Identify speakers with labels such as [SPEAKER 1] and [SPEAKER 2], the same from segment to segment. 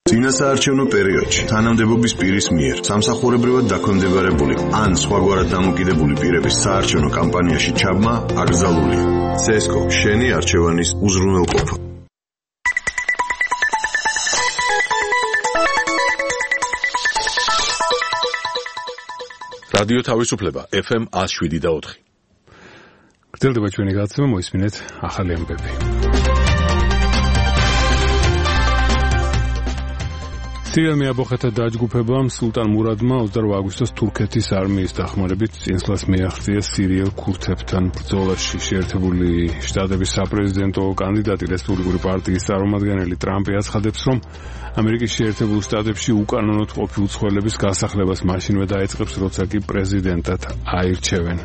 [SPEAKER 1] წინასაარჩევნო პერიოდში თანამდებობის პირის მიერ სამსახურებრივად დაქვემდებარებული ან სხვაგვარად დამოკიდებული პირების საარჩევნო კამპანიაში ჩაბმა აკრძალულია. CSGO შენი არჩევანის უზრუნველყოფა.
[SPEAKER 2] რადიო თავისუფლება FM 107.4.
[SPEAKER 3] გრძელდება ჩვენი გადაცემა, მოისმინეთ ახალი ამბები. სირიელ მეაბოხეთა დაჯგუფებამ სულტან მურადმა 28 აგვისტოს თურქეთის არმიის დახმარებით წინსვლას მიაღწია სირიელ ქურთებთან ბრძოლაში. შეერთებული შტატების საპრეზიდენტო კანდიდატი რესპუბლიკური პარტიის წარმომადგენელი ტრამპი აცხადებს, რომ ამერიკის შეერთებულ შტატებში უკანონოდ ყოფი უცხოელების გასახლებას მაშინვე დაეწყებს, როცა კი პრეზიდენტად აირჩევენ.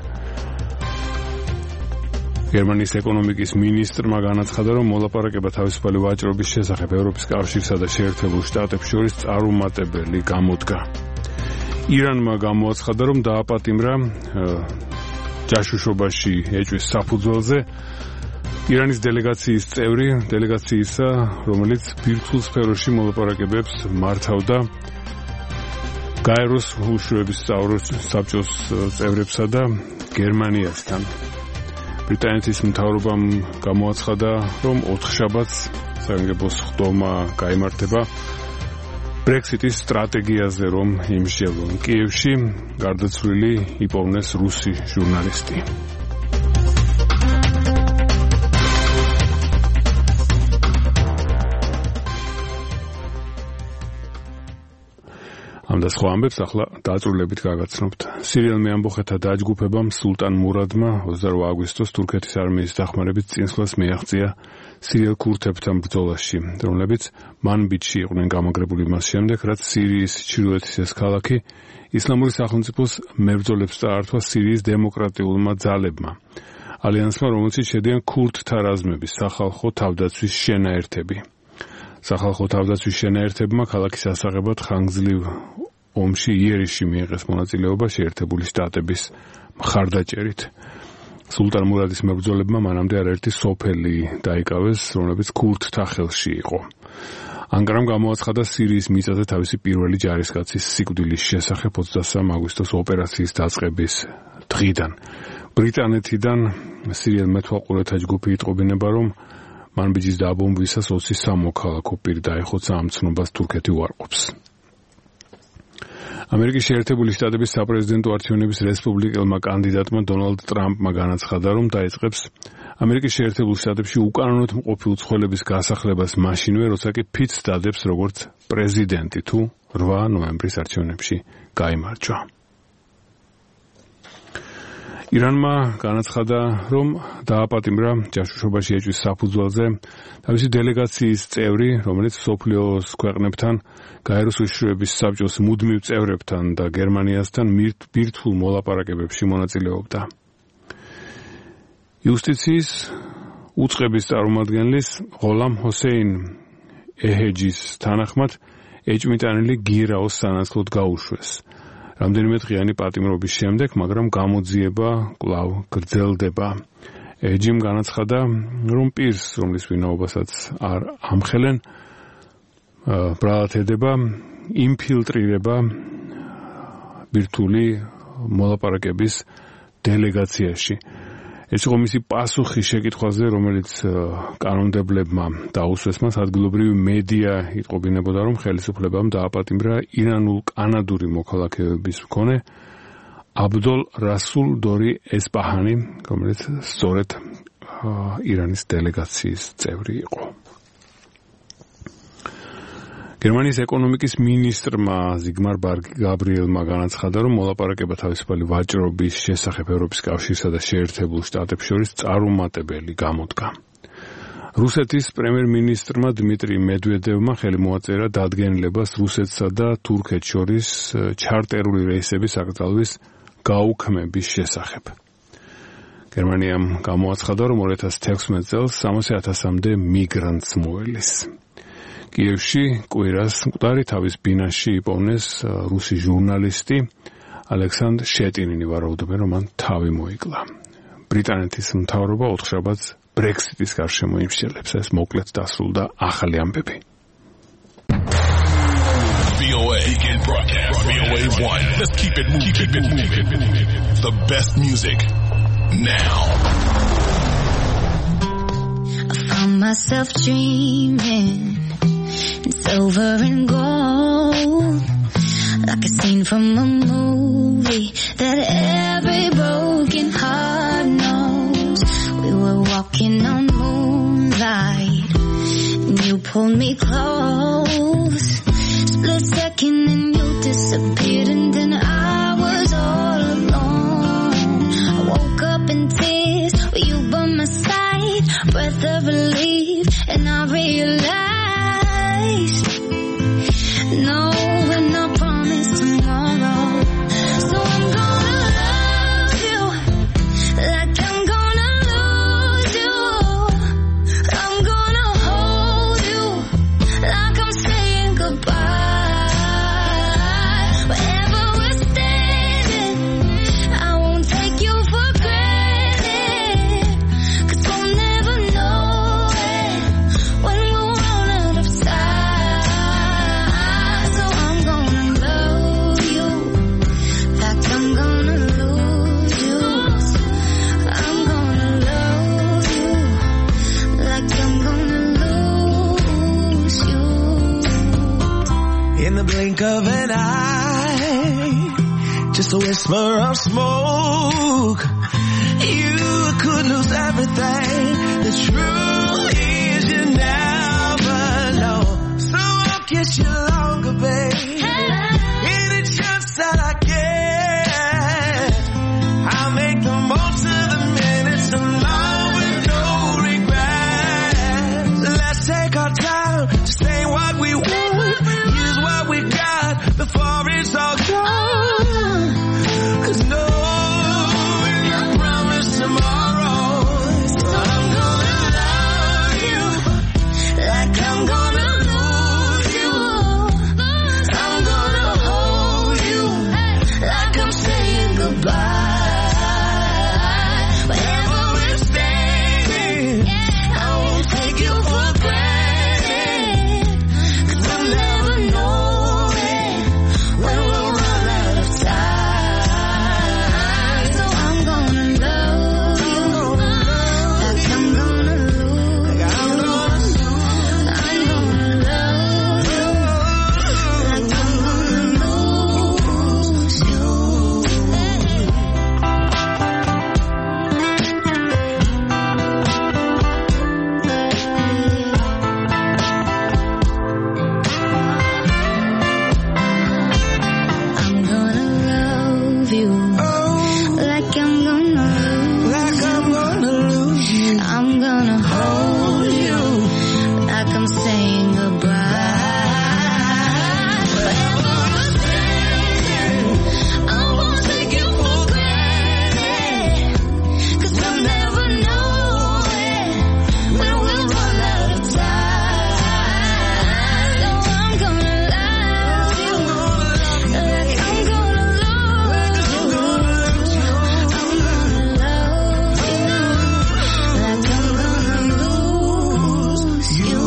[SPEAKER 3] გერმანიის ეკონომიკის მინისტრმა განაცხადა, რომ მოლაპარაკება თავისუფალი ვაჭრობის შესახებ ევროპის კავშირსა და შეერთებულ შტატებს შორის წარუმატებელი გამოდგა. ირანმა გამოაცხადა, რომ დააპატიმრა ჯაშუშობაში ეჭვის საფუძველზე ირანის დელეგაციის წევრი, დელეგაციისა, რომელიც ბირთვულ სფეროში მოლაპარაკებებს მართავდა გაეროს უშუალების საბჭოს წევრებსა და გერმანიასთან. ბრიტანეთის მთავრობამ გამოაცხადა, რომ 4 შაბათს საგანგებოს ხდომა გაიმართება ბრექსიტის სტრატეგიაზე, რომ იმსჯელონ. კიევში გარდაცვლილი იპოვნეს რუსი ჟურნალისტი. ამ და სხვა ამბებს ახლა დაწვრილებით გაგაცნობთ. სირიელ მეამბოხეთა დაჯგუფებამ სულტან მურადმა 28 აგვისტოს თურქეთის არმიის დახმარებით წინსვლას მიაღწია სირიელ ქურთებთან ბრძოლაში, რომლებიც მანბიჯში იყვნენ გამაგრებული მას შემდეგ, რაც სირიის ჩრდილოეთის ეს ქალაქი ისლამური სახელმწიფოს მებრძოლებს წაართვა სირიის დემოკრატიულმა ძალებმა. ალიანსმა, რომელშიც შედიან ქურთთა რაზმების სახალხო თავდაცვის შენაერთები. სახალხო თავდაცვის შენაერთებმა ქალაქის ასაღებად ხანგრძლივ ომში იერიში მიიღეს მონაწილეობა შეერთებული შტატების მხარდაჭერით. სულტან მურადის მებრძოლებმა მანამდე არაერთი სოფელი დაიკავეს, რომლებიც ქურთთა ხელში იყო. ანკარამ გამოაცხადა სირიის მიწაზე თავისი პირველი ჯარისკაცის სიკვდილის შესახებ 23 აგვისტოს ოპერაციის დაწყების დღიდან. ბრიტანეთიდან სირიელ მეთვალყურეთა ჯგუფი იტყობინება, რომ მანბიჯის დაბომბვისას 20 სამოქალაქო პირ დაეხოცა ამ ცნობას თურქეთი უარყოფს. ამერიკის შეერთებული შტატების საპრეზიდენტო არჩევნების რესპუბლიკელმა კანდიდატმა დონალდ ტრამპმა განაცხადა, რომ დაიწყებს ამერიკის შეერთებულ შტატებში უკანონოდ მყოფი უცხოელების გასახლებას მაშინვე, როცა კი ფიცს დადებს როგორც პრეზიდენტი თუ 8 ნოემბრის არჩევნებში გაიმარჯვა. ირანმა განაცხადა, რომ დააპატიმრა ჯაშუშობაში ეჭვის საფუძველზე თავისი დელეგაციის წევრი, რომელიც მსოფლიოს ქვეყნებთან, გაეროს უშუალების საბჭოს მუდმივ წევრებთან და გერმანიასთან ბირთვულ მოლაპარაკებებში მონაწილეობდა. იუსტიციის უწყების წარმომადგენლის ღოლამ ჰოსეინ ეჰეჯის თანახმად ეჭვმიტანილი გირაოს სანაცვლოდ გაუშვეს. რამდენიმე დღიანი პატიმრობის შემდეგ, მაგრამ გამოძიება კვლავ გრძელდება. ეჯიმ განაცხადა, რომ პირს, რომლის ვინაობასაც არ ამხელენ, ბრალად ინფილტრირება ბირთვული მოლაპარაკების დელეგაციაში. ეს იყო მისი პასუხი შეკითხვაზე, რომელიც კანონმდებლებმა დაუსვეს მას. ადგილობრივი მედია იტყობინებოდა, რომ ხელისუფლებამ დააპატიმრა ირანულ-კანადური მოქალაქეების მქონე აბდოლ რასულ დორი ესპაჰანი, რომელიც სწორედ ირანის დელეგაციის წევრი იყო. გერმანიის ეკონომიკის მინისტრმა ზიგმარ გაბრიელმა განაცხადა, რომ მოლაპარაკება თავისუფალი ვაჭრობის შესახებ ევროპის კავშირსა და შეერთებულ შტატებს შორის წარუმატებელი გამოდგა. რუსეთის პრემიერ-მინისტრმა დმიტრი მედვედევმა ხელი მოაწერა დადგენილებას რუსეთსა და თურქეთს შორის ჩარტერული რეისების აკრძალვის გაუქმების შესახებ. გერმანიამ გამოაცხადა, რომ 2016 წელს 300,000-მდე მიგრანტს მოელის. კიევში კვირას მკვდარი თავის ბინაში იპოვნეს რუსი ჟურნალისტი ალექსანდრ შეტინინი. ვარაუდობენ, რომ მან თავი მოიკლა. ბრიტანეთის მთავრობა 4 შაბათს ბრექსიტის გარშემო იმსჯელებს. ეს მოკლედ დასრულდა ახალი ამბები.
[SPEAKER 4] Weekend broadcast. VOA1. Let's keep it moving. Keep it moving. The best music now.
[SPEAKER 5] I found myself dreaming in silver and gold, like a scene from a movie that every broken heart knows. We were walking on moonlight, and you pulled me close. Split second and you disappeared, and then I was all alone. I woke up in tears with you by my side, breath of relief, and I realized, no, we're not promised tomorrow. So I'm gonna love you like I'm gonna lose you. I'm gonna hold you like I'm saying goodbye. Wherever we're standing, I won't take you for granted, 'cause we'll never know it when we'll run out of time. So I'm gonna love you like I'm gonna lose you. I'm gonna love you like I'm gonna lose you.
[SPEAKER 6] In the blink of an eye, just a whisper of smoke, you could lose everything. The truth is you never know. So I'll kiss you longer, babe. Any chance that I get, I'll make the most of the minutes alone with no regrets. Let's take our time to say what we want, use what we got before it's all gone. 'Cause no, we're not promised tomorrow. So I'm gonna love you like I'm gonna lose you. I'm gonna hold you like I'm saying goodbye. Wherever we're standing, I won't take you for granted, 'cause we'll never know it when we'll run out of time. So I'm gonna love you like I'm gonna lose you. I'm gonna love you like I'm gonna lose you. I'm gonna love you like I'm gonna lose you. I'm gonna hold you like I'm saying goodbye. Wherever we're standing, I won't take you for granted, 'cause we'll never know it when we'll run out of time. So I'm gonna love you like I'm gonna lose you. I'm gonna love you like I'm gonna lose you.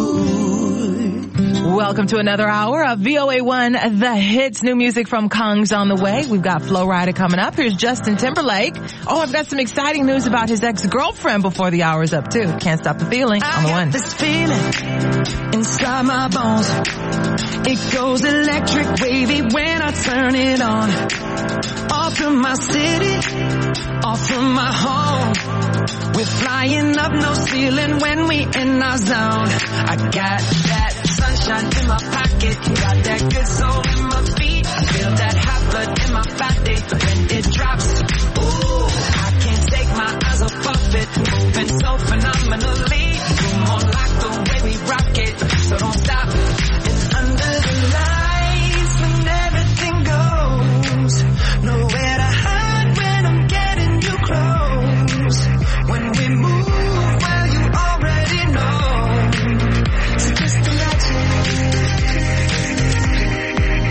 [SPEAKER 7] Welcome to another hour of VOA1 The Hits. New music from Kong's on the way. We've got Flo Rida coming up. Here's Justin Timberlake. Oh, I've got some exciting news about his ex-girlfriend before the hour's up, too. Can't stop the feeling on the one.
[SPEAKER 6] This feeling inside my bones, it goes electric wavy when I turn it on. Off from my city, off from my home, we're flying up, no ceiling when we in our zone. I got that sunshine in my pocket, got that good soul in my feet. I feel that hot blood in my body when it drops. Ooh, I can't take my eyes off of it, moving so phenomenally. You're more like the way we rock it, so don't stop. It's under the lights when everything goes, nowhere to hide when I'm getting you close. When we move, well, you already know. So just imagine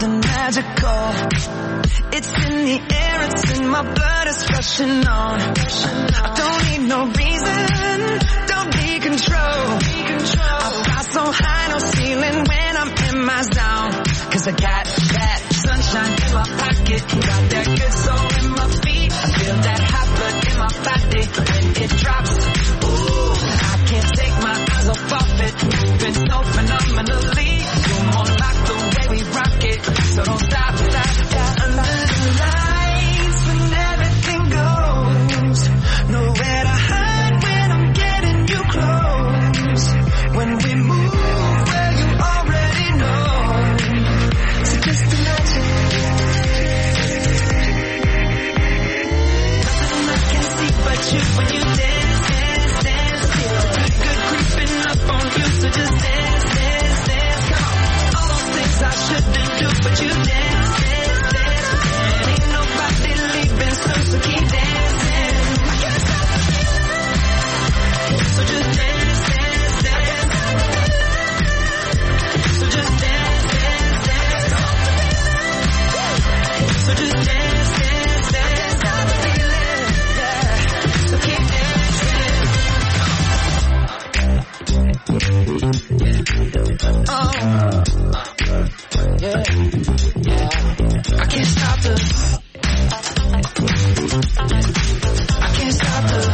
[SPEAKER 6] something magical. It's in the air, it's in my blood, it's rushing on. I don't need no reason, don't need control. I fly so high, no ceiling when I'm in my zone. Cause I got that sunshine in my pocket, got that good soul in my feet. I feel that hot blood in my body when it drops. Ooh, I can't take my eyes off of it, moving so phenomenally. You're more like the way we rock it, so don't stop, stop, stop. Under the lights when everything goes, nowhere to hide when I'm getting you close. When we move, well you already know. So just imagine. Nothing I can see but you when you dance, dance, dance. Feel the good creeping up on you, so just dance, dance, dance. Come on. All those things I shouldn't do, but you dance, dance, dance. And ain't nobody leaving soon, so keep dancing. I can't stop the feeling. So just dance, dance, dance. So just dance, dance, dance. So just dance, dance, dance. Stop the feeling, yeah. So keep dancing. Oh, yeah, yeah. I can't stop the. I can't stop the.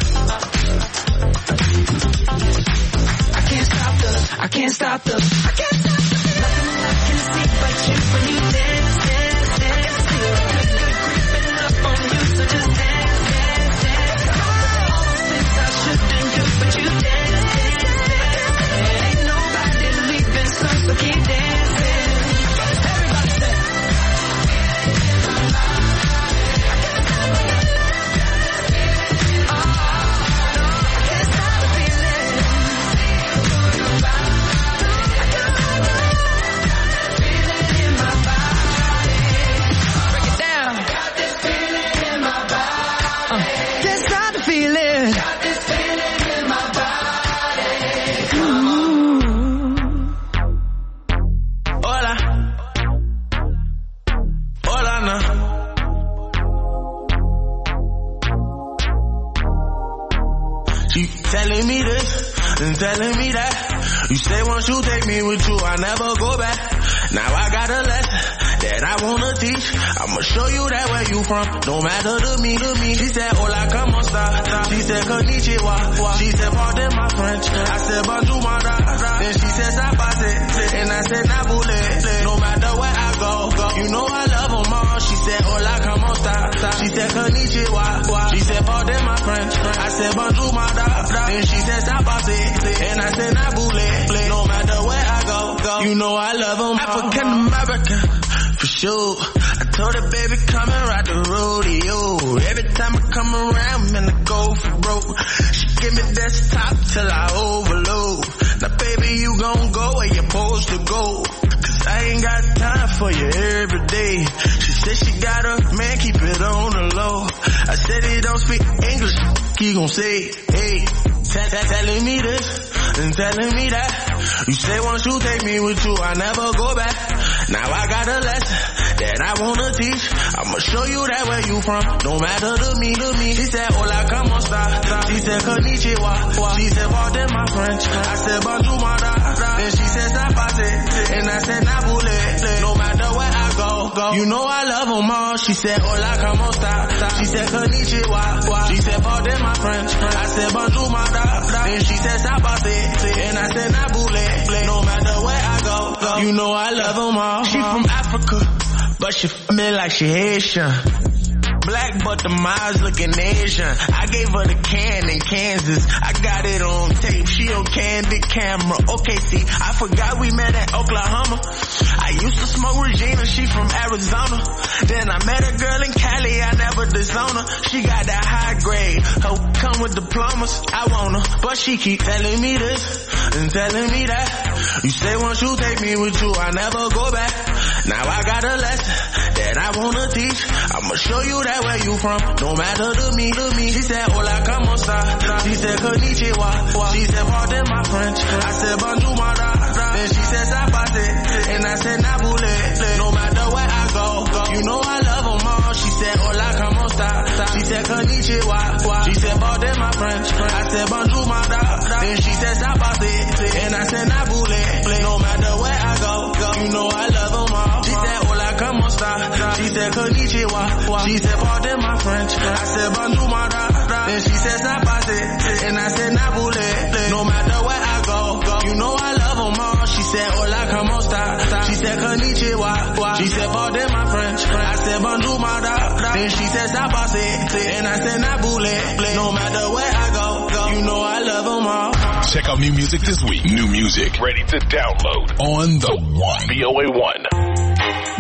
[SPEAKER 6] I can't stop the. I can't stop the. I can't stop the. Nothing I can see but you when you dance, dance, dance. Feel good, good creeping up on you, so just dance, dance, dance. All those things I shouldn't do, but you dance, dance, dance. And ain't nobody leaving soon, so keep dancing. Everybody say.
[SPEAKER 8] Telling me this and telling me that. You say once you take me with you, I never go back. Now I got a lesson that I wanna teach. I'ma show you that where you from, no matter to me. She said, hola, como esta? She said, konnichiwa. She said, pardon my French. I said, bonjour, mada. Then she said, sapate. And I said, nabule. No matter where I go, you know I love them all. She said, hola, como esta? She said, konnichiwa. She said, pardon my French. I said, bonjour, mada. Then she said, sapate. And I said, nabule. No matter where I go, you know I love them all. African American, for sure. I told her, baby, come and ride the rodeo. Every time I come around, man, I go for broke. She give me desktop till I overload. Now, baby, you gon' go where you're supposed to go. Cause I ain't got time for you every day. She said she got a man, keep it on the low. I said he don't speak English, he gon' say, hey. Telling me this and telling me that. You say once you take me with you, I never go back. Now I got a lesson that I wanna teach. I'ma show you that where you from, no matter to me. She said, hola, como esta? She said, konnichiwa. She said, pardon my French. I said, bonjour, mada. Then she said, sapate. And I said, nabule. No matter where I go, you know I love them all. She said, hola, como esta? She said, konnichiwa. She said, pardon my French. I said, bonjour, mada. Then she said, sapate. And I said, nabule. No matter where I go, you know I love them all. She from Africa, but she feel like she Haitian. Black but the miles looking Asian. I gave her the can in Kansas. I got it on tape. She on candid camera. Okay, see, I forgot we met at Oklahoma. I used to smoke Regina. She from Arizona. Then I met a girl in Cali. I never disown her. She got that high grade. Her come with diplomas. I want her, but she keep telling me this and telling me that. You say once you take me with you, I never go back. Now I got a lesson that I wanna teach. I'ma show you that where you from, no matter to me. She said, hola, como esta? She said, konnichiwa. She said, pardon my French. I said, bonjour, mada. Then she said, sapate. And I said, nabule. No matter where said konnichiwa. She said pardon my French. I said bonjour my da. Then she said sapase. And I said nabule. No matter where I go, you know I love them all. She said hola como esta. She said konnichiwa. She said pardon my French. I said bonjour my da. Then she said sapase. And I said nabule. No matter where I go, you know I love them all.
[SPEAKER 4] Check out new music this week. New music ready to download on the One. VOA1.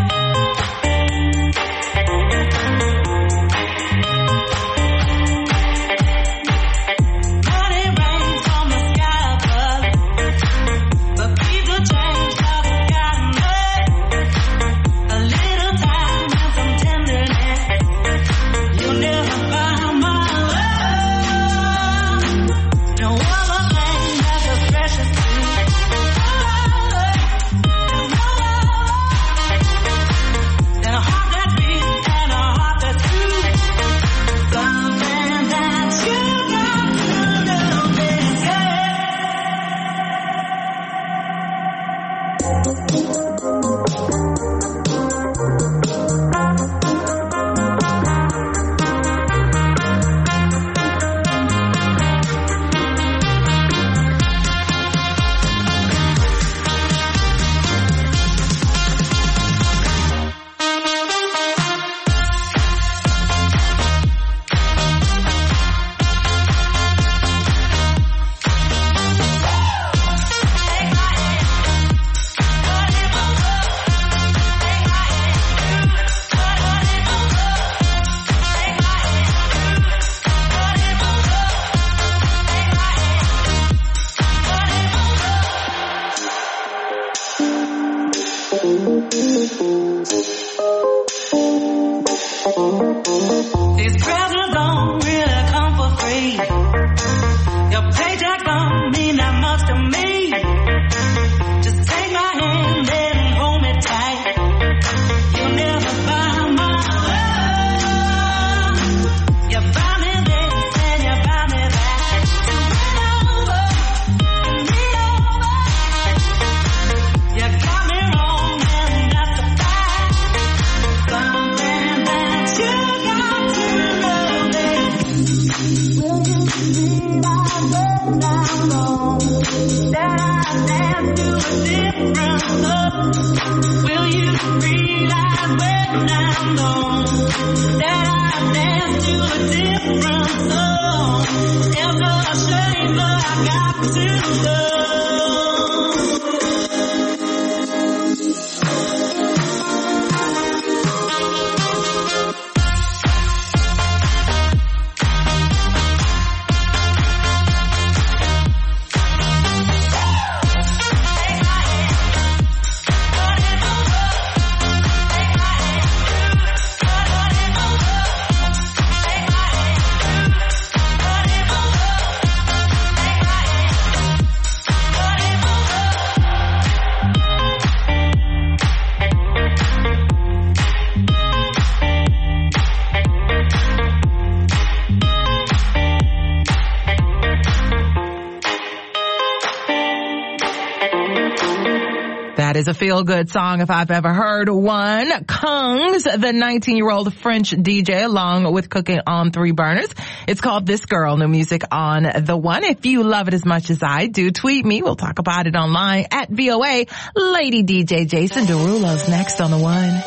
[SPEAKER 7] That is a feel-good song if I've ever heard one. Kungs, the 19-year-old French DJ, along with Cooking on Three Burners. It's called This Girl, new music on The One. If you love it as much as I do, tweet me. We'll talk about it online at VOA. Lady DJ Jason Derulo's next on The One.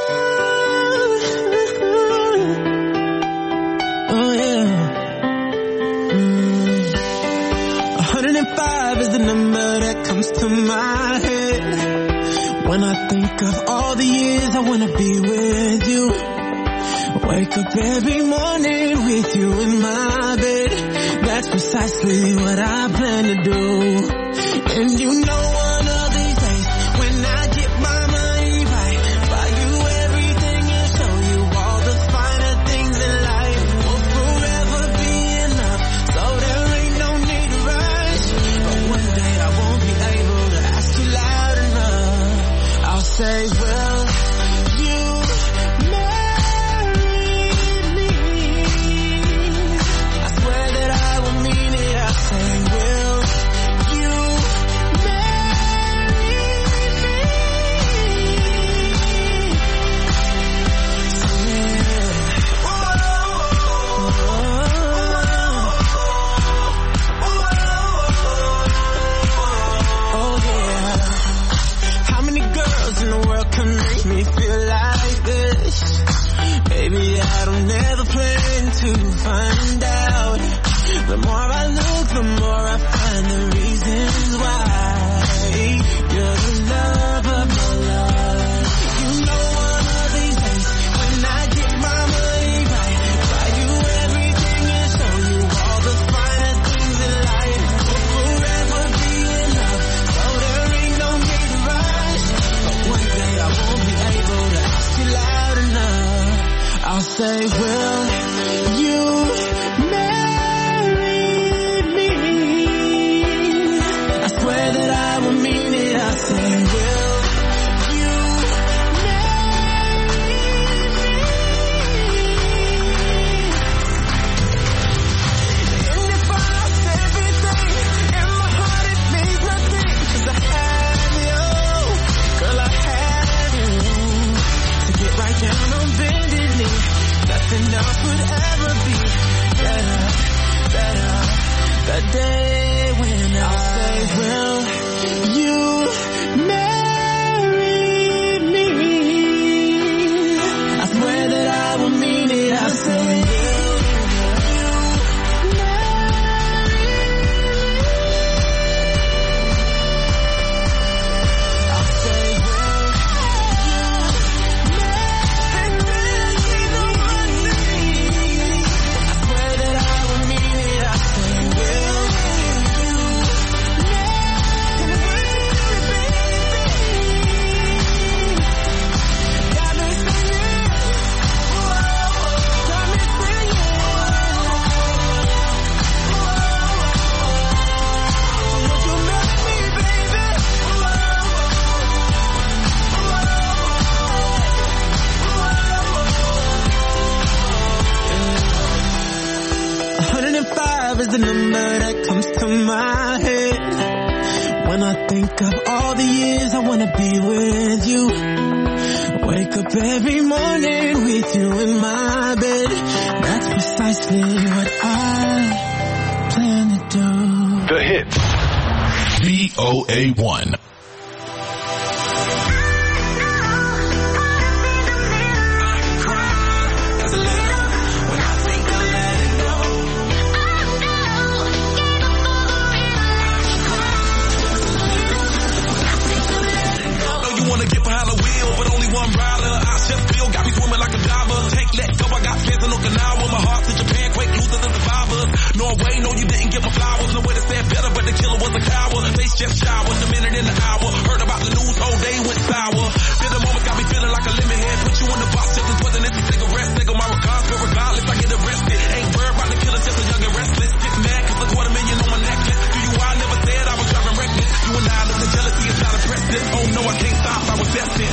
[SPEAKER 6] Oh, yeah. 105 is the number that comes to my head. When I think of all the years I wanna be with you. Wake up every morning with you in my bed. That's precisely what I plan to do. And you know one of these days when I get my money right, buy you everything and show you all the finer things in life. Will forever be enough, so there ain't no need to rush. But one day I won't be able to ask you loud enough. I'll say, well, you marry me. I swear that I will mean it. I'll say, will you marry me?
[SPEAKER 8] Maybe I don't ever plan to find out. The more I look, the more I find the reasons why. You're the love of my life. You know one of these days, when I get my money right, buy you everything and show you all the finer things in life. We'll forever be in love, so there ain't no need to rush. But one day I won't be able to ask you loud enough. I'll say, will you marry me? I swear that I will mean it. I say, will you marry me? And if I lost everything in my heart, it means nothing, 'cause I have you. Girl, I have you. To get right down on bended knee, nothing else would ever be better. That day when I'll say, will you marry me? I swear that I will mean it. I say, will you marry me? I'll say, will you marry me? I swear that I will mean it. I say, will you got me singing, got me singing, would you marry me, baby? 105 is the number that comes to my head when I think of all the years I wanna be with you. Wake up every morning with you in my bed. That's precisely what I plan to do.
[SPEAKER 2] The Hits.
[SPEAKER 4] VOA1.
[SPEAKER 8] Norway, no, you didn't give my flowers. No way to say it better, but the killer was a coward. Face just showered, a minute in the hour. Heard about the news, whole day went sour. Feel the moment got me feeling like a lemon head. Put you in the box, just as wasn't it a cigarette. Take on my regards, but regardless, I get arrested. Ain't worried about the killer, just a young and restless. Get mad, cause $250,000 on my necklace. Do you, I never said I was driving reckless. You and I look at jealousy, it's not impressive. Oh no, I can't stop, I was destined.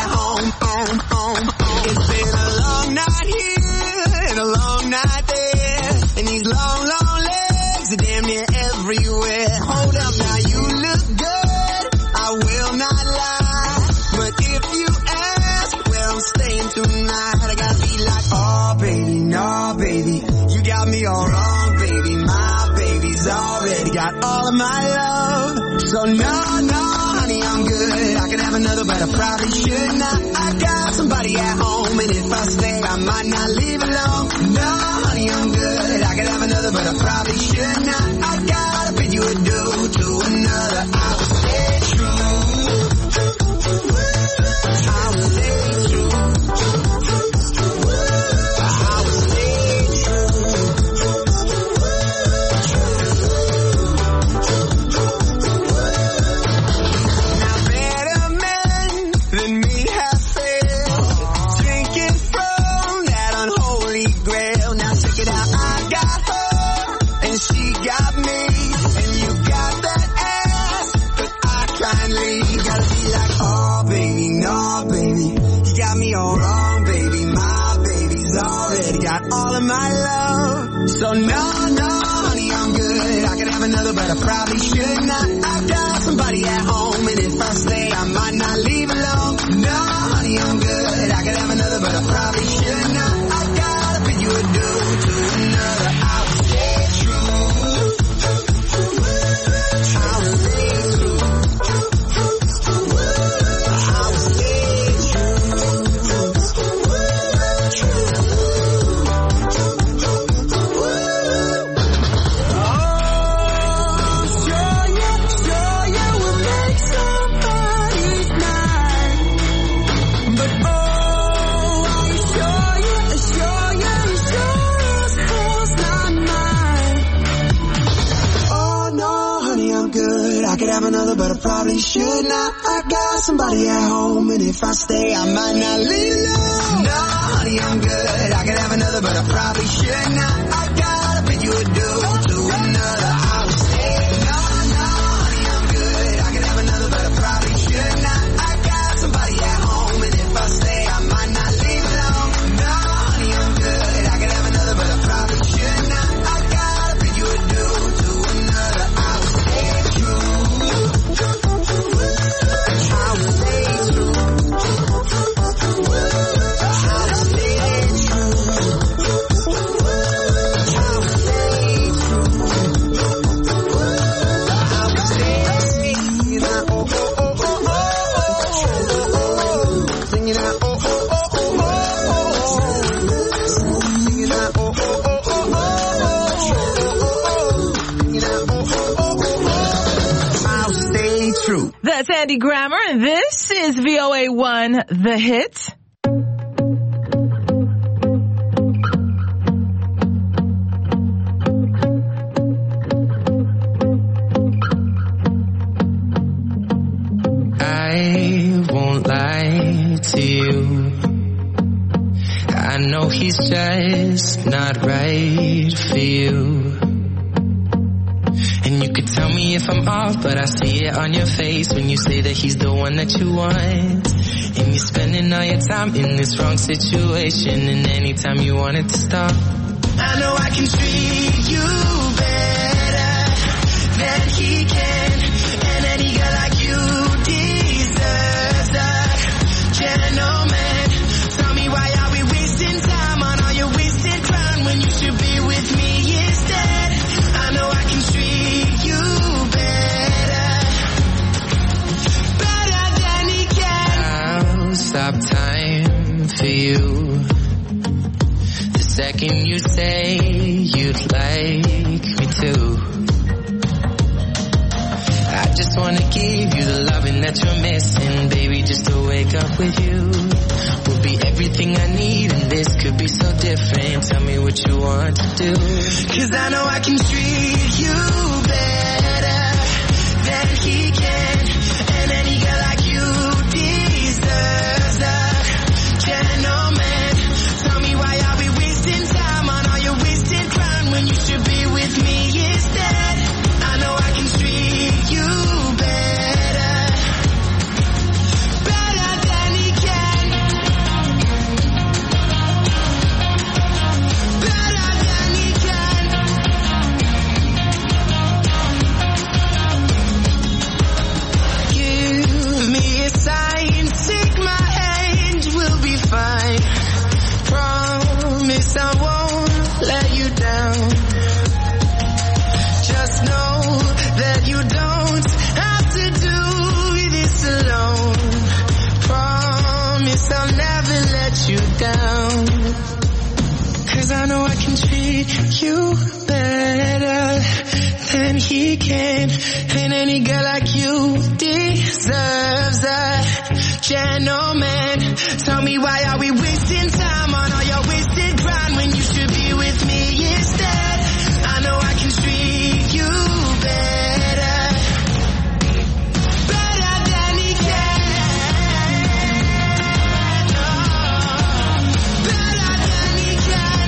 [SPEAKER 6] at home. It's been a long night here and a long night there, and these long, long legs are damn near everywhere. Hold up now, you look good, I will not lie, but if you ask where I'm staying tonight, I gotta be like, oh baby, no baby, you got me all wrong baby, my baby's already got all of my love. So no, honey, I'm good, I could have another but I probably should not. I got somebody at home, and if I stay I might not leave alone. No, honey, I'm good, I could have another but I probably should not. I gotta bid you adieu to another. I will stay true, I will stay true, I will stay true. Now better men than me have failed, drinking from that unholy grail. Now check it out, I got her and she got me, and you got that ass, but I kindly gotta be like, oh baby, no baby, you got me all wrong baby, my baby's already got all of my love. So no, honey, I'm good, I could have another but I probably should not. I got somebody at home, and if I stay I might not leave alone. No, honey, I'm good, I could have another but I probably should not. I gotta bid you adieu to another. I will stay true, I will stay true, I will stay Sure you will make somebody's night. But are you sure yours not mine? Oh no, honey, I'm good, I could have another but I probably should not. I got somebody at home, and if I stay I might not leave alone. No, honey, I'm good, I could have another but I probably should not. I gotta bid you adieu to another. I will stay. No, honey, I'm good, I could have another but I probably should not. I got somebody at home, and if I stay I might not leave alone. No, honey, I'm good, I could have another but I probably should not. I gotta bid you adieu to another. I will stay true, I will stay true, I will stay true.
[SPEAKER 7] That's Andy Grammer, and this is VOA1 The Hit.
[SPEAKER 9] I won't lie to you, I know he's just not right for you. And you could tell me if I'm off, but I see it on your face when you say that he's the one that you want. And you're spending all your time in this wrong situation, and anytime you want it to stop,
[SPEAKER 6] I know I can treat you better than he can, and any girl like you deserves a gentleman. Tell me, why are we wasting time on all your wasted crown when you should be with me instead? I know I can treat you better than he can.
[SPEAKER 9] I'll stop time for you the second you say you'd like me to. I just wanna give you the loving that you're missing, baby, just to wake up with you will be everything I need, and this could be so different. Tell me what you want to do,
[SPEAKER 6] 'cause I know I can treat you better than he can, and any girl like you deserves a gentleman. Tell me, why are we wasting time on all your wasted crown when you should be with me instead? I know I can treat you better than he can.
[SPEAKER 9] promise I'll never let you down. 'Cause I know I can treat you better than he can. And any girl like you deserves a gentleman. Tell me, why are we wasting time on all your wasted grind when you should be with me instead? I know I can treat you better, better than he can. Oh, better than he can.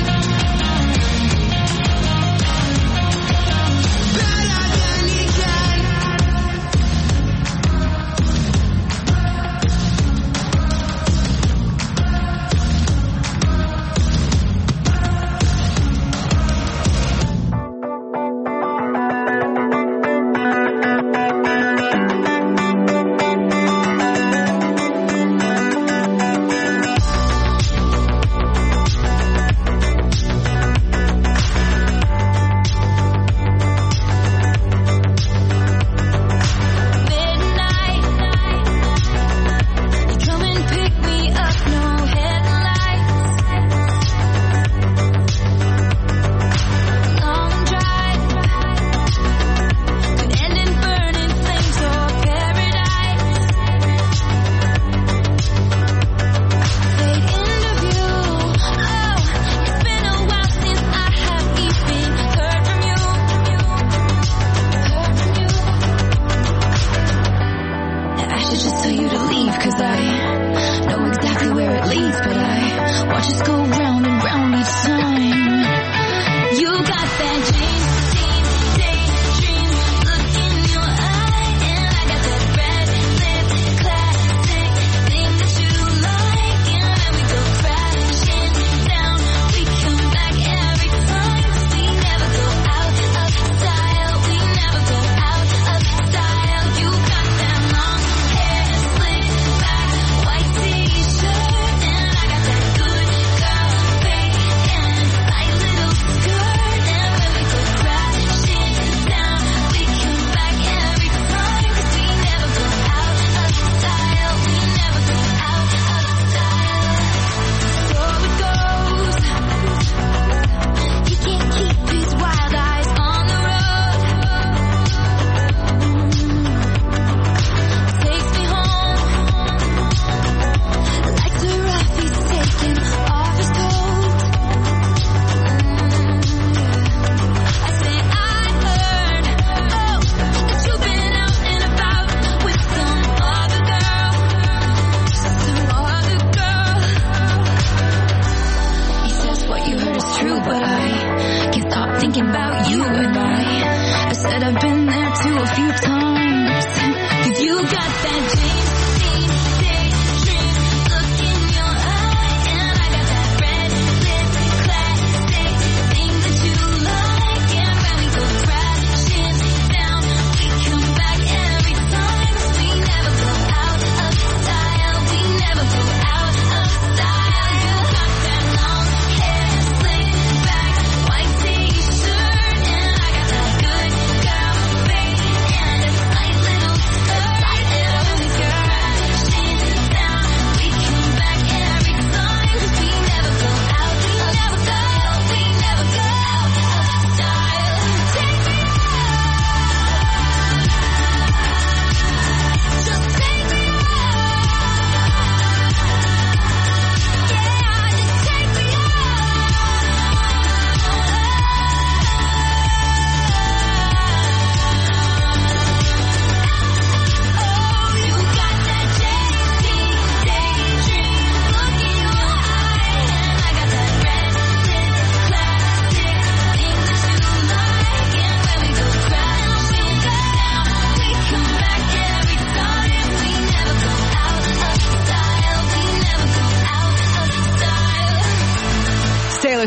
[SPEAKER 9] Better than he can.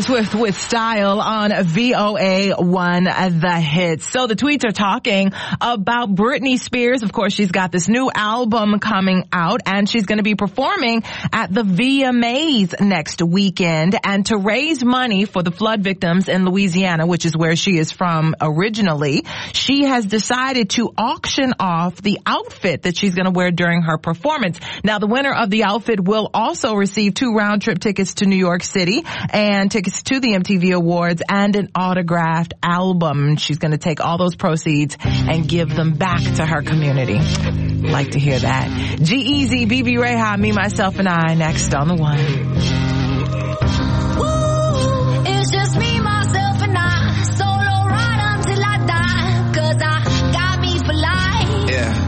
[SPEAKER 7] Taylor Swift with Style on VOA1 The Hits. So the tweets are talking about Britney Spears. Of course, she's got this new album coming out and she's going to be performing at the VMAs next weekend. And to raise money for the flood victims in Louisiana, which is where she is from originally, she has decided to auction off the outfit that she's going to wear during her performance. Now, the winner of the outfit will also receive 2 round-trip tickets to New York City and tickets to the MTV Awards and an autographed album. She's going to take all those proceeds and give them back to her community. Like to hear that. G-Eazy, BB Reha, Me, Myself, and I, next on The One.
[SPEAKER 5] Ooh, it's just me, myself, and I. Solo ride until I die. 'Cause I got me for life.
[SPEAKER 6] Yeah.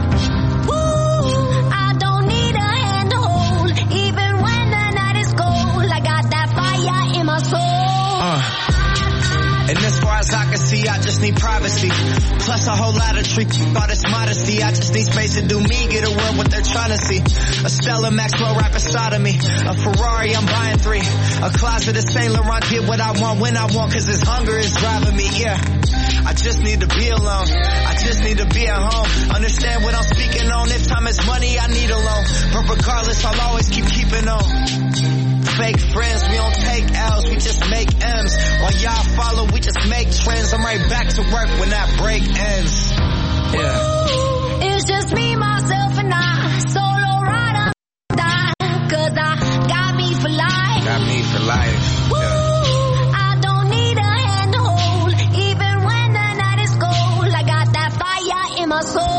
[SPEAKER 6] And as far as I can see, I just need privacy. Plus a whole lot of treat, all this modesty. I just need space to do me, get a world what they're trying to see. A Stella Maxwell right beside of me. A Ferrari, I'm buying 3. A closet of Saint Laurent, get what I want when I want, 'cause this hunger is driving me, yeah. I just need to be alone. I just need to be at home. Understand what I'm speaking on. If time is money, I need a loan. But regardless, I'll always keeping on. Fake friends, we don't take L's, we just make M's. While y'all follow, we just make trends. I'm right back to work when that break ends. Yeah.
[SPEAKER 5] Ooh, it's just me, myself, and I. Solo ride until I die. 'Cause I got me for life.
[SPEAKER 6] Got me for life.
[SPEAKER 5] Ooh,
[SPEAKER 6] yeah.
[SPEAKER 5] I don't need a hand to hold. Even when the night is cold, I got that fire in my soul.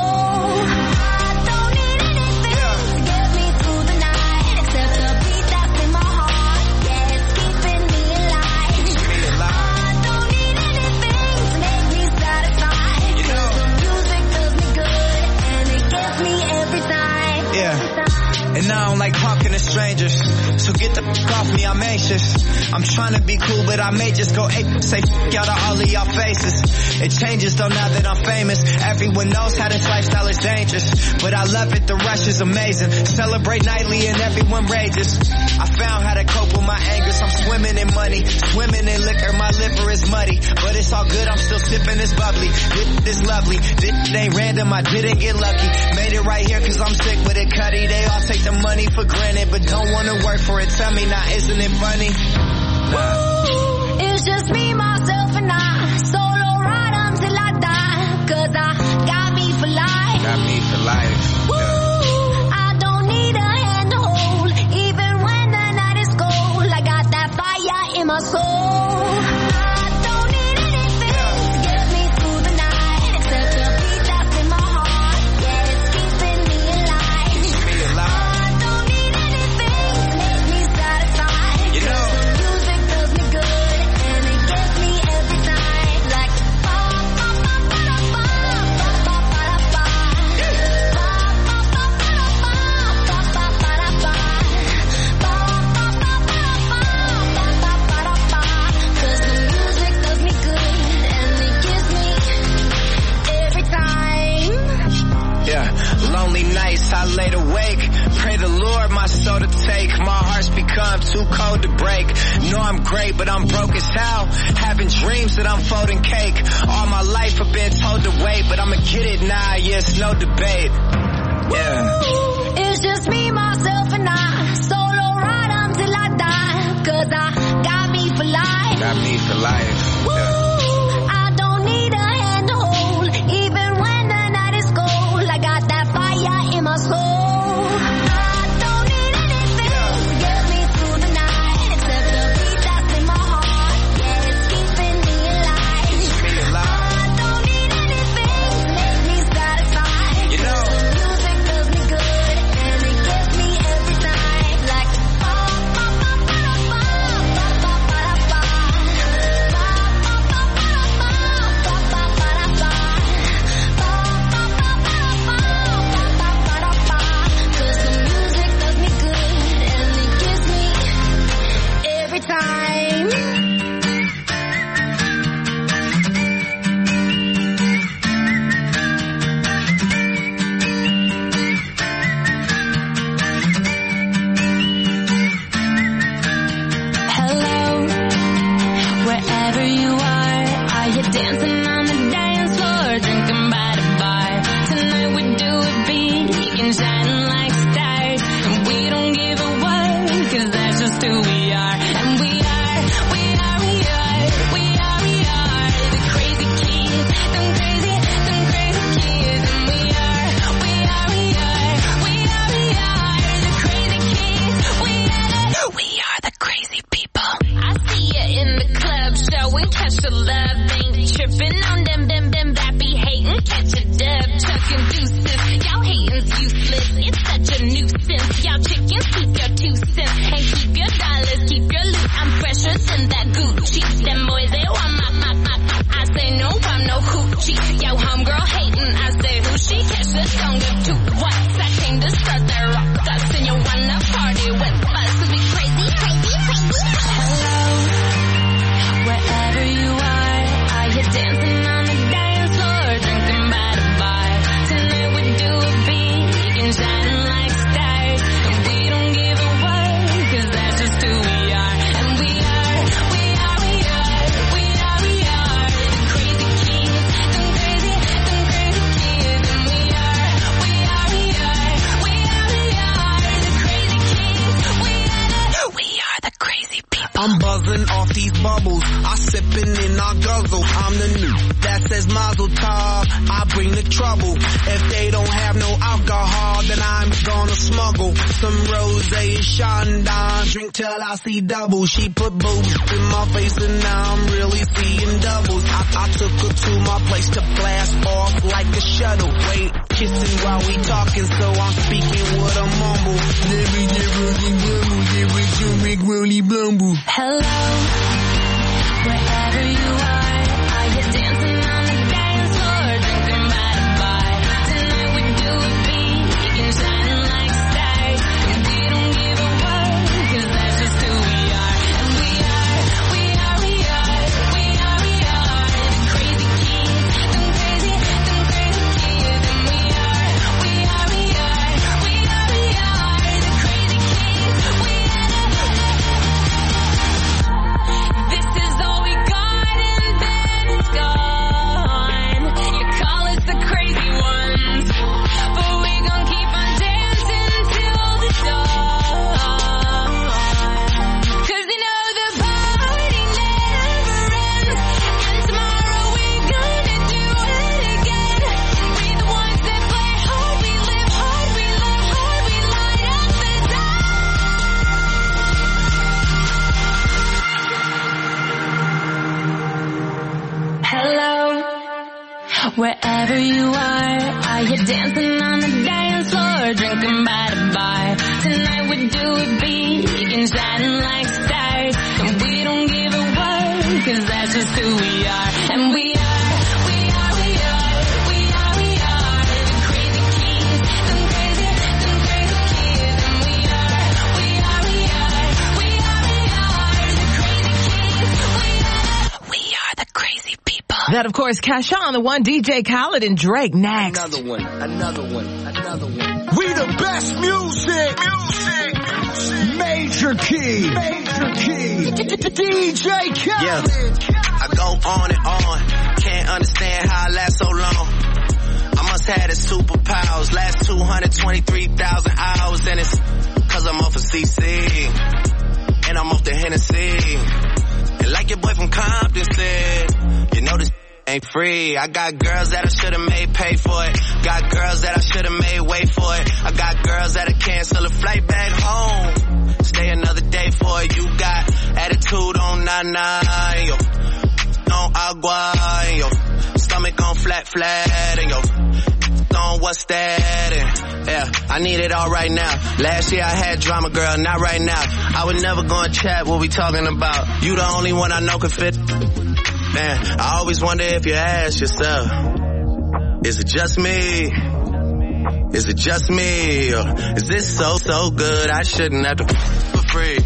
[SPEAKER 6] And I don't like talking to strangers, so get the fuck off me, I'm anxious. I'm trying to be cool, but I may just go ape, say fuck out of all of y'all faces. It changes though now that I'm famous. Everyone knows how this lifestyle is dangerous, but I love it, the rush is amazing. Celebrate nightly and everyone rages. I found how to cope with my angers. I'm swimming in money, swimming in liquor, my liver is muddy, but it's all good, I'm still sipping this bubbly. This lovely, this ain't random, I didn't get lucky. Made it right here 'cause I'm sick with it, Cuddy. They all take the money for granted, but don't wanna work for it. Tell me now, isn't it funny?
[SPEAKER 5] Ooh, it's just me, myself, and I. Solo ride until I die. 'Cause I got me for life.
[SPEAKER 6] Got me for life.
[SPEAKER 5] Ooh, I don't need a hand to hold. Even when the night is cold, I got that fire in my soul.
[SPEAKER 6] I laid awake, pray the Lord my soul to take. My heart's become too cold to break. Know I'm great, but I'm broke as hell. Having dreams that I'm folding cake. All my life I've been told to wait, but I'ma get it now, yeah, it's no debate. Yeah.
[SPEAKER 5] Ooh, it's just me, myself, and I. Solo ride until I die. 'Cause I got me for life.
[SPEAKER 6] Got me for life. Yeah.
[SPEAKER 5] Ooh, I don't need a hand to hold. Even when the night is cold, I got that fire in my soul. I don't need anything to get me through the night, except the beat that's in my heart. Yeah, it's keeping me alive. I don't need anything to make me satisfied.
[SPEAKER 6] You know,
[SPEAKER 5] the music does me good and it gets me every time. Like ba ba ba ba ba ba ba ba ba ba.
[SPEAKER 10] I'm buzzing off these bubbles. I sippin' and I guzzle. I'm the new that says Mazel Tov. I bring the trouble. If they don't have no alcohol, then I'm gonna smuggle some rosé Chandon. Drink till I see double. She put booze in my face and now I'm really seeing doubles. I took her to my place to blast off like a shuttle. Wait, kissing while we talking, so I'm speaking with a mumble.
[SPEAKER 5] Hello, wherever you are, are you dancing on the dance floor, drinking by the bar? Tonight we do it big and shining like stars, and we don't give a fuck, 'cause that's just who we are. And we are the crazy kids, them crazy kids. And we are the crazy kids. This is all we got and then it's gone. You call us the crazy ones, but we gon' keep on dancing till the dawn. 'Cause you know the party never ends, and tomorrow we gonna do it again. We the ones that play hard, we live hard, we love hard, we light up the Hello, wherever you are you dancing on the dance floor, drinking by the bar? Tonight we do it big and shining like stars, and we don't give a what, 'cause that's just who we are. And we are the crazy kids, them crazy kids. And we are the crazy kids. We are the crazy people.
[SPEAKER 7] That, of course, Kesha on the one, DJ Khaled and Drake next.
[SPEAKER 10] Another one.
[SPEAKER 11] We the best music. Major key. DJ Khaled.
[SPEAKER 8] Yeah, I go on and on. Can't understand how I last so long. I must have the superpowers. Last 223,000 hours, and it's 'cause I'm off of CC. And I'm off the Hennessy. And like your boy from Compton said, you know this ain't free. I got girls that I should've made pay for it. Got girls that I should've made wait for it. I got girls that'll cancel a flight back home. Stay another day for it. You got attitude on nana, yo. On agua, yo. Stomach on flat, and yo. On what's that? And yeah, I need it all right now. Last year I had drama, girl, not right now. I would never go and chat what we talking about. You the only one I know can fit. Man, I always wonder if you ask yourself, is it just me? Is it just me? Or is this so good I shouldn't have to for free?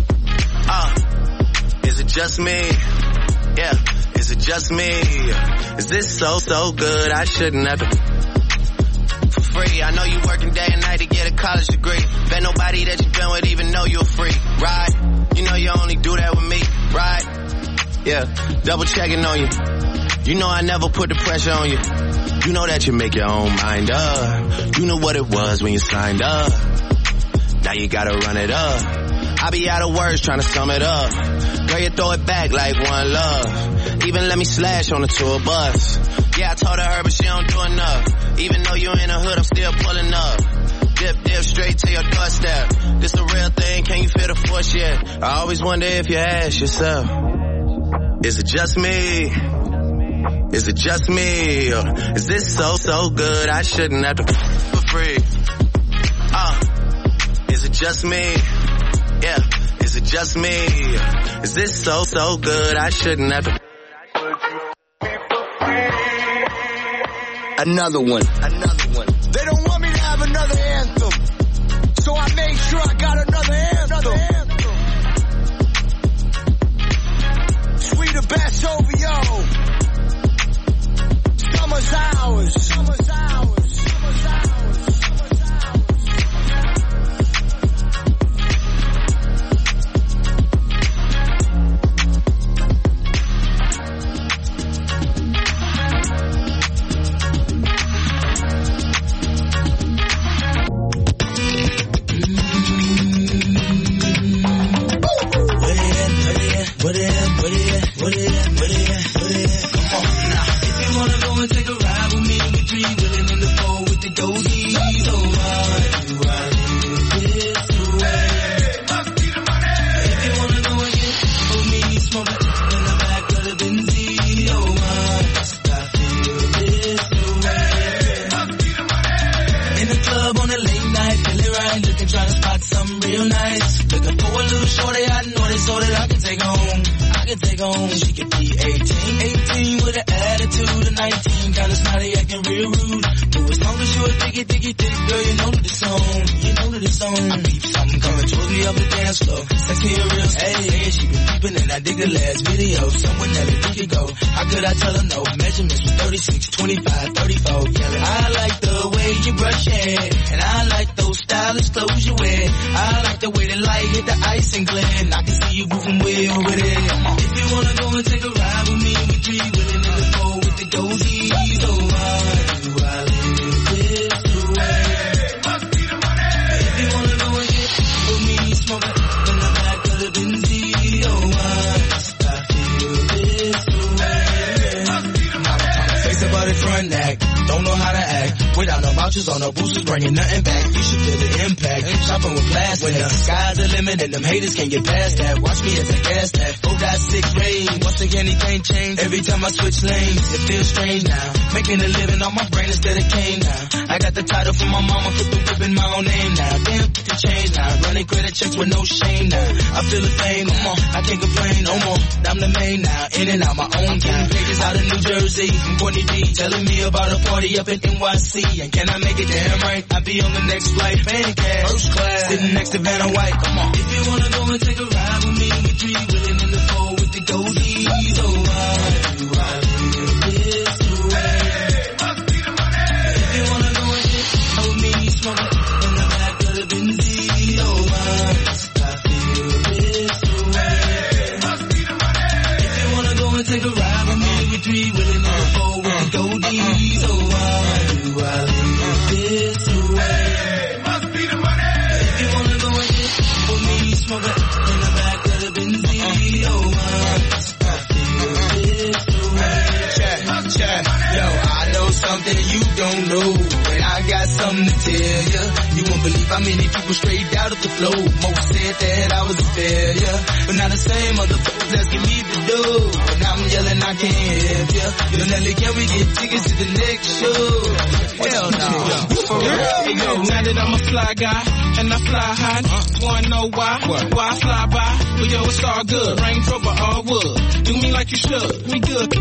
[SPEAKER 8] Is it just me? Yeah, is it just me? Is this so good I shouldn't have to for free? I know you working day and night to get a college degree. Bet nobody that you've been with even know you're free, right? You know you only do that with me, right? Yeah, double checking on you. You know I never put the pressure on you. You know that you make your own mind up. You know what it was when you signed up. Now you gotta run it up. I be out of words trying to sum it up. Girl, you throw it back like one love. Even let me slash on the tour bus. Yeah, I told her but she don't do enough. Even though you in the hood, I'm still pulling up. Dip straight to your doorstep. This a real thing, can you feel the force yet? I always wonder if you ask yourself, is it just me? Is it just me? Or is this so good I shouldn't have to for free? Is it just me? Yeah, is it just me? Is this so good I shouldn't have to?
[SPEAKER 11] Another one. They don't want me to have another anthem, so I made sure I got another anthem. Sweet the best over yo. Summer's ours.
[SPEAKER 8] shorty I know they so that I can take home. I can take home. She could be 18 with an attitude of 19, kinda snotty, acting real rude. But as long as you a diggy, girl, you know that it's on. You know that it's on. I peep something coming towards me up the dance floor. Sexy and real, hey, she been peeping and I dig the last video. Someone that we could go. How could I tell her no? Measurements from 36, 25, 34, yelling. I like the way you brush your hair, and I like those stylish clothes you wear. I like the way the light hit the ice and glare, and I can see you moving way over there. If you wanna go and take a ride with me, we three willing in the four with the goldies. Oh, why do I live this way? Must be the money. If you wanna go and get with me, smoke it in the back of the Benzie. Oh, why must I feel this way? Must be the money. Face about it front act, don't know how to act. Without no vouchers or no boosters, bringing nothing back. You should feel the impact. Shopping with plastic. When the sky's the limit and them haters can't get past that. Watch me as I gas that. 4.6 range. Once again, anything change. Every time I switch lanes, it feels strange now. Making a living on my brain instead of cane now. I got the title from my mama, put the whip in my own name now. Damn, it can change now. Running credit checks with no shame now. I feel the fame, no more. I can't complain no more. I'm the main now. In and out my own town. Pages out of New Jersey from Courtney B. Telling me about a party up in NYC. And can I make it damn right? I'll be on the next flight, paying cash, first class, sitting next to Vanna White. Come on. If you wanna go and take a ride with me, we three willing in the four with the goldies. Oh, why do I live this way? Must be the money. If you wanna go and hit with me, smoke it in the back of the Benzie. Oh, why must I feel this way? Must be the money. If you wanna go and take a ride with me, we three willing in the four with the goldies. Oh, why do I live this way? Must be the money. If you wanna go and hit with me, smoke it in the back of the Benzie. Oh, why must I feel this way? Check. Yo, I know something you don't know, and I got something to tell ya. You won't believe how many people straight out of the flow. Most said that I was a failure, but now the same motherfuckers asking me to do. And I'm yelling I can't help ya. Yo, Nelly, can we get tickets to the next show? Hell no.
[SPEAKER 12] Hey, yo, now that I'm a fly guy and I fly high, wanna know why? Why I fly by? Well, yo, it's all good. Range Rover, all wood. Do me like you should. We good.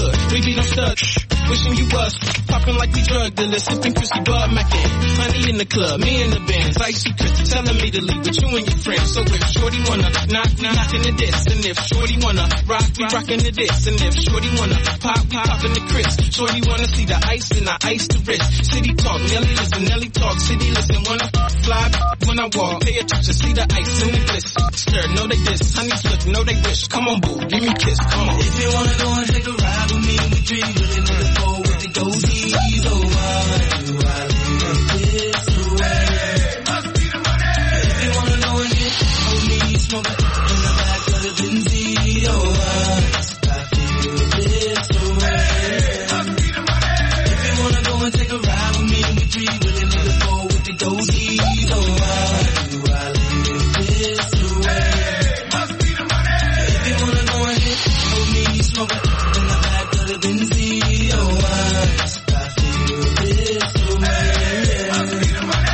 [SPEAKER 12] We don't stud. Wishing you was popping like we drug dealers, sipping crispy Bud Mackin. Honey in the club, me in the Benz, icy Chris telling me to leave with you and your friends. So if Shorty wanna knock, we knockin' the diss, and if Shorty wanna rock, we rockin' the diss, and if Shorty wanna pop, we poppin' the Chris. Shorty wanna see the ice, and I ice the wrist. City talk, Nelly listen, Nelly talk, city listen. Wanna fly when I walk, pay attention, see the ice in the bliss. Stir, know they diss, honeys look, know they wish. Come on, boo, give me a kiss, come on.
[SPEAKER 8] If you wanna go and take a ride with me, we three willing in the four with the goldies. Oh, why do I live this way? Must be the money. If you wanna go and get with me, smoke it in the back of the Benzie. Oh, why must I feel this way? Must be the money. If you wanna go and take a ride with me, we three willing in the four with the goldies. Oh, why do I live this way? Must be the money. If you wanna go and get with me, smoke it in the back of the Benzie. Oh, why must I feel this way? Must be the money.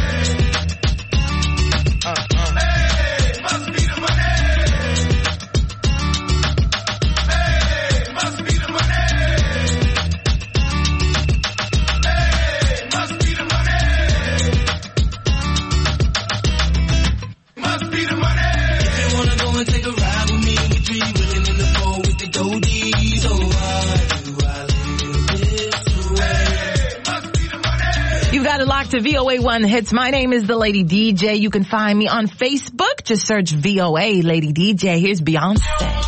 [SPEAKER 8] Hey, must be the money. Hey, must be the money. Hey, must be the money. Must be the money. If you wanna go and take a ride with me, we three willing in the four with the goldies. Oh, why do I live this way? Must be the money.
[SPEAKER 7] You've got it locked to VOA1 Hits. My name is the Lady DJ. You can find me on Facebook. Just search VOA Lady DJ. Here's Beyonce.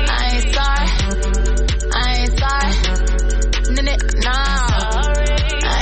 [SPEAKER 5] I ain't sorry.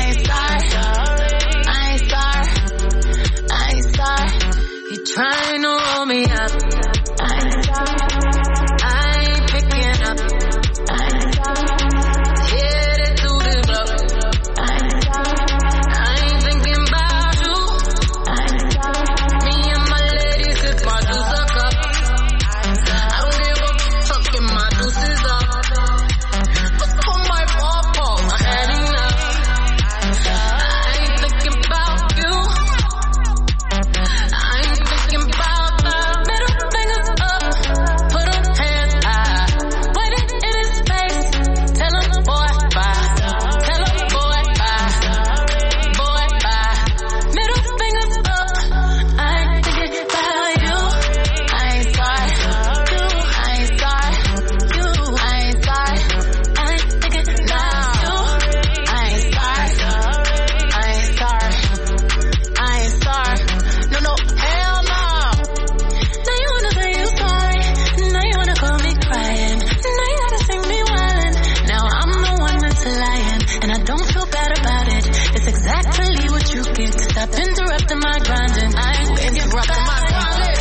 [SPEAKER 5] you get to stop interrupting my grinding. I ain't interrupting my grinding.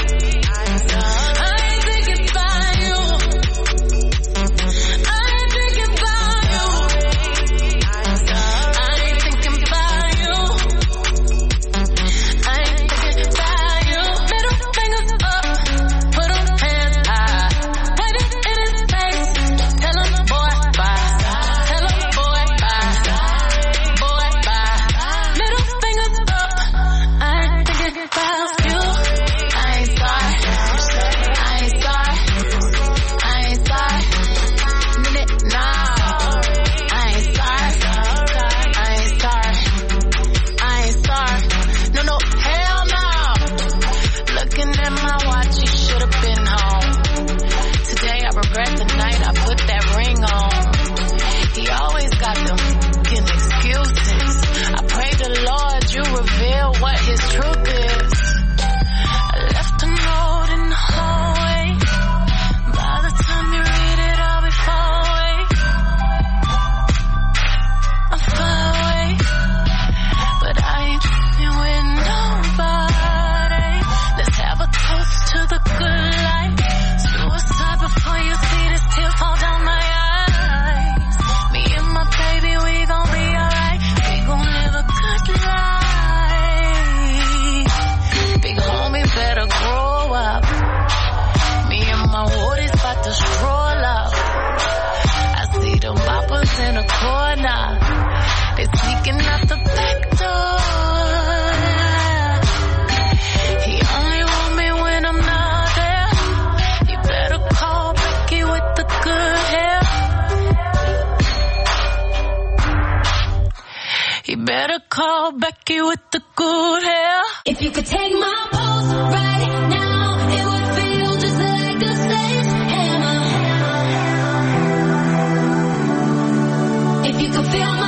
[SPEAKER 5] I ain't thinking about you. I ain't thinking about you. I ain't thinking about you. I ain't thinking about you. Middle fingers up, put 'em hands high. Put it in his face. Tell him boy bye. Tell him boy bye. Boy bye. Middle fingers up. I ain't thinking about you. I ain't sorry. I ain't sorry. I ain't sorry. No. I ain't sorry. I ain't sorry. I ain't sorry. No, hell no. Looking at my watch, you should have been home. Today I regret the night I put that ring on. He always got them fucking excuses. I pray the Lord you reveal what his truth is. I left a note in the hallway. By the time you read it, I'll be far away. I'm far away. But I ain't f***ing with nobody. Let's have a toast to the good life. Suicide before you see this tear fall down my eyes. Me and my baby, we gon' be alright. We gon' live a good life. Big homie better grow up. Me and my woodies about to stroll up. I see the moppers in the corner. They sneaking out the back door. He only want me when I'm not there. He better call Becky with the good hair. He better call Becky with the good hair.
[SPEAKER 13] If you could take my pulse right now, it would feel just like a sledgehammer. If you could feel my